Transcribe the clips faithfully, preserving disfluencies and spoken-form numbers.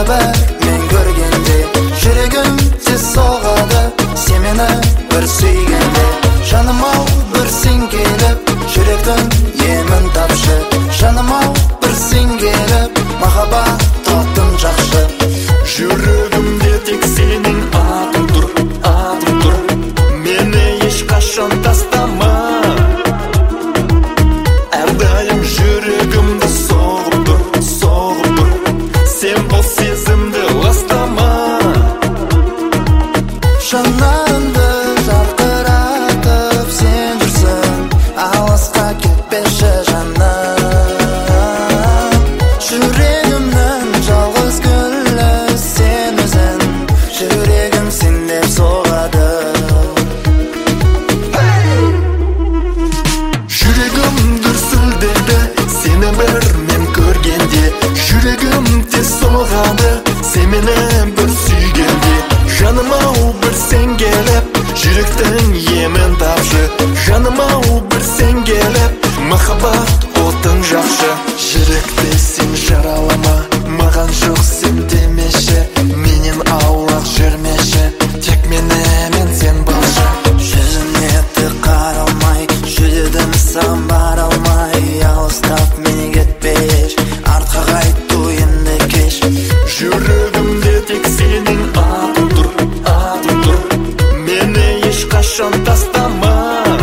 bär men görgende. Жүрегім тез соғады сен мені бір сүйгенде. Жаным-ау бір сен келіп жүректің емін тапшы. Жаным-ау бір сен келіп махаббат татым жақшы. Жүрегімде тек сенің атың тұр, атың тұр. Мені ешқашан тастама. Әрдайым жүрегімді соғып тұр, соғып тұр. Сен бұл сезімді ластама. Жанарымды жарқыратып сен жүрсің, алысқа кетпеші жаным. Жүрегімнің жалғыз гүлі сен өзің, жүрегім сен деп соғады. Жүрегім дүрсілдеді сені бір мен көргенде. Жүрегім тез соғады сен мені бір сүйгенде. Жаным-ау бір сен келіп жүректің емін тапшы. Жаным-ау бір сен келіп махаббат отың жақшы. Жүректі сен жаралама, маған жоқ сен демеші. Менен аулақ жүрмеші, тек мені мен сен болшы. Жүзіне тік қаралмай, жүрегім саған бара алмай. Алыстап мені кетпеш, артқа қайту енді кеш. Жүрегімде тек сенің атың тұр, атың тұр. Мені ешқашан тастама.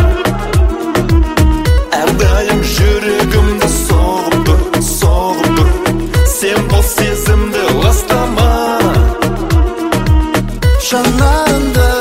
Әрдайым жүрегімді соғып тұр, соғып тұр. Сен бұл сезімді ластама. Жанарымды